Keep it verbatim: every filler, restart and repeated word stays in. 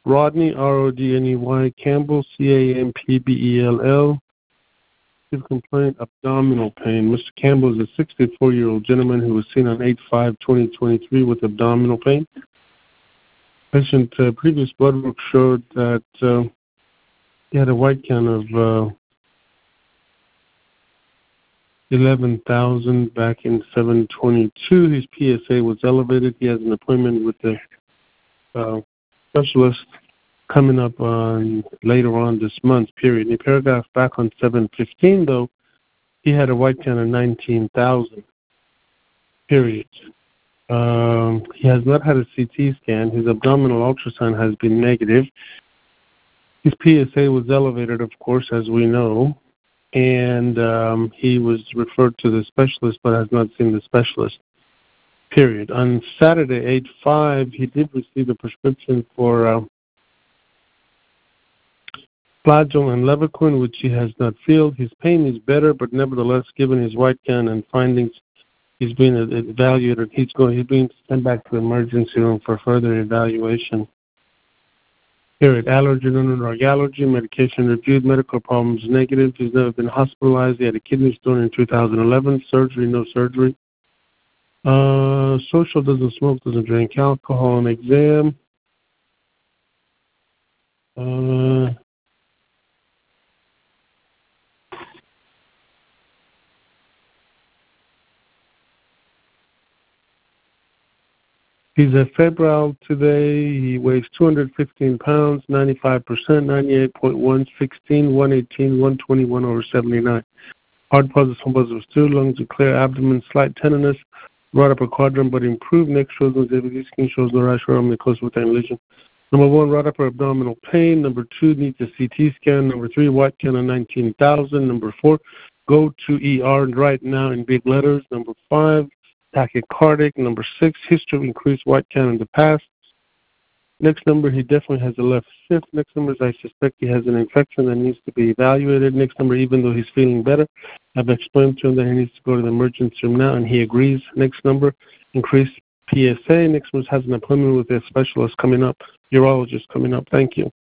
Rodney, R O D N E Y, Campbell, C A M P B E L L. His complaint, abdominal pain. Mister Campbell is a sixty-four-year-old gentleman who was seen on eight five twenty twenty-three with abdominal pain. Patient uh, previous blood work showed that uh, he had a white count of uh, eleven thousand back in seven twenty-two. His P S A was elevated. He has an appointment with the uh, specialist coming up on later on this month, period. In the paragraph back on seven fifteen, though, he had a white count of nineteen thousand, period. Um, he has not had a C T scan. His abdominal ultrasound has been negative. His P S A was elevated, of course, as we know, and um, he was referred to the specialist but has not seen the specialist, period. On Saturday, eight five, he did receive a prescription for uh, Flagyl and Levaquin, which he has not filled. His pain is better, but nevertheless, given his white count and findings, he's being evaluated. He's going. He's being sent back to the emergency room for further evaluation. Period. Allergy, no drug allergy, medication reviewed, medical problems negative. He's never been hospitalized. He had a kidney stone in two thousand eleven. Surgery, no surgery. Uh, social, doesn't smoke, doesn't drink alcohol. An exam. Uh, He's a febrile today. He weighs two hundred fifteen pounds, ninety-five percent, ninety-eight point one, sixteen, one eighteen, one twenty-one over seventy-nine. Hard pauses, home pauses two, lungs are clear, abdomen, slight tenderness, right upper quadrant, but improved. Neck shows no difficulty, skin shows no rash or mucous within lesion. Number one, right upper abdominal pain. Number two, needs a C T scan. Number three, white count of nineteen thousand. Number four, go to E R right now in big letters. Number five, tachycardic. Number six, history of increased white count in the past. Next number, he definitely has a left shift. Next number is I suspect he has an infection that needs to be evaluated. Next number, even though he's feeling better, I've explained to him that he needs to go to the emergency room now, and he agrees. Next number, increased P S A. Next number has an appointment with a specialist coming up, urologist coming up. Thank you.